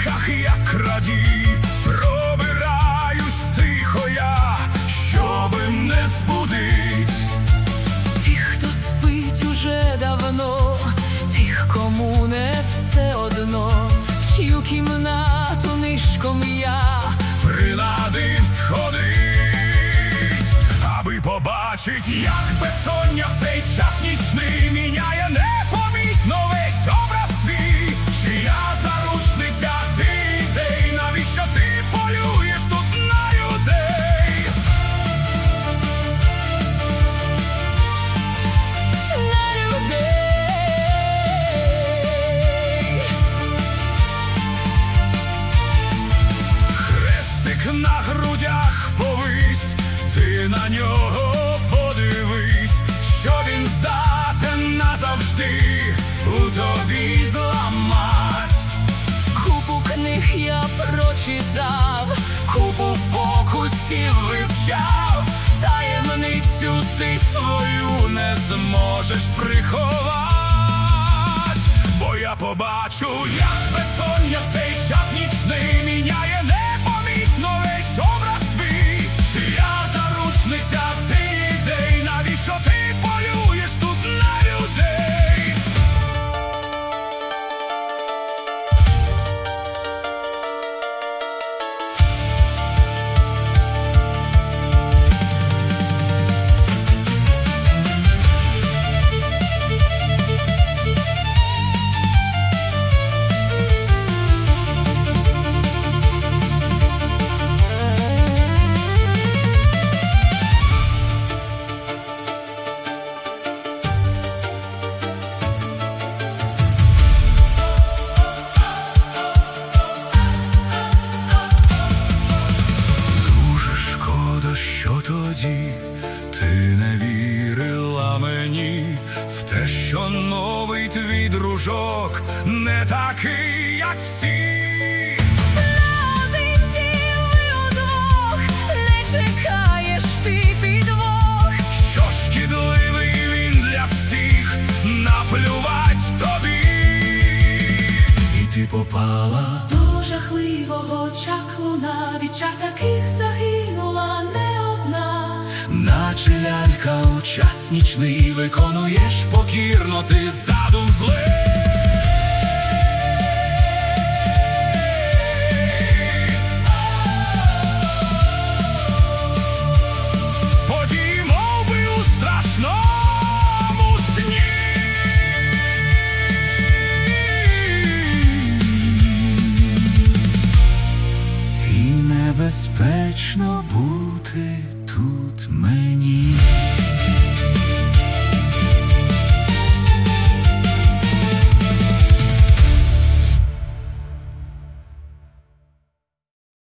сутінках, як крадій, пробираюсь тихо я, щоби не збудить тих, хто спить уже давно, тих, кому не все одно, в чию кімнату нишком я принадивсь ходить, аби побачить, як безсоння в цей час нічний міняє непомітно весь образ твій. Чия заручниця ти, ідей, навіщо ти полюєш тут на людей? на людей. Хрестик на грудях повись, ти на нього подивись, що він здатен назавжди у тобі зламать. Купу книг я прочитав, купу фокусів вивчав, таємницю ти свою не зможеш приховать. Бо я побачу, як безсоння в цей час нічний міняє непомітно весь образ твій. Чия заручниця ти, ідей, навіщо ти полюєш тут на людей? Що тоді ти не вірила мені в те, що новий твій дружок не такий, як всі. Наодинці ви удвох, не чекаєш ти підвох. Що шкідливий він для всіх, наплювать тобі. І ти попала До жахливого чаклуна, від чар таких загинула не одна. наче лялька у час нічний, виконуєш покірно ти за